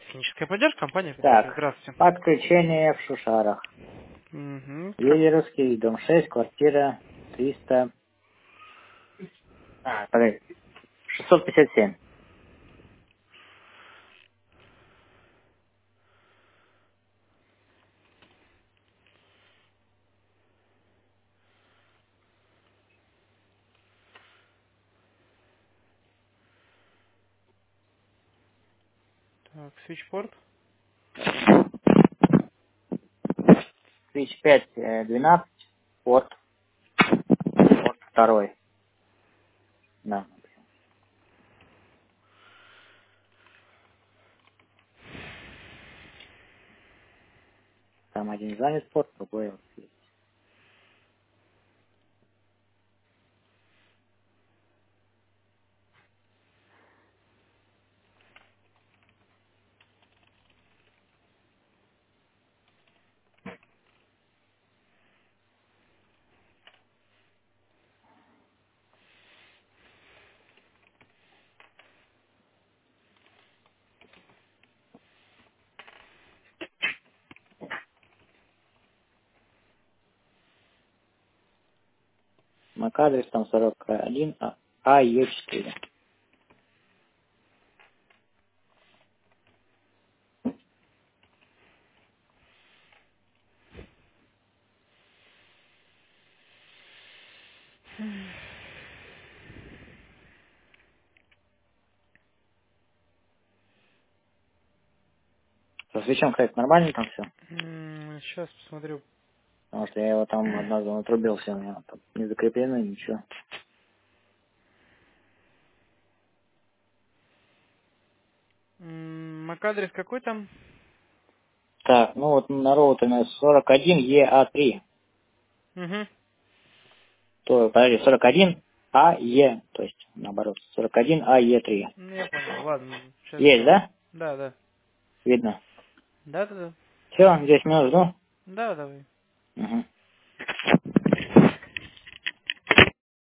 Техническая поддержка, компания. Так, Здравствуйте. подключение в Шушарах. Угу. Велеровский, дом 6, квартира 300... Подожди, 657. Так, свитчпорт. Свич 5, 12, порт 2. Да. Там один занят порт, другой вот есть. MAC-адрес там 41, АЕ4. Со свечом, кстати, нормально там все? Сейчас посмотрю. Потому что я его там однажды натрубился, у меня там не закреплено, ничего. MAC-адрес какой там? Так, ну вот на роутере 41ЕА3. Угу. То, подожди, 41АЕ, то есть наоборот, 41АЕ3. Я понял. Ладно, сейчас Есть, сделаю. да? Да, да. Видно. Да, да, да. Все, 10 минут жду. Да, давай. Угу.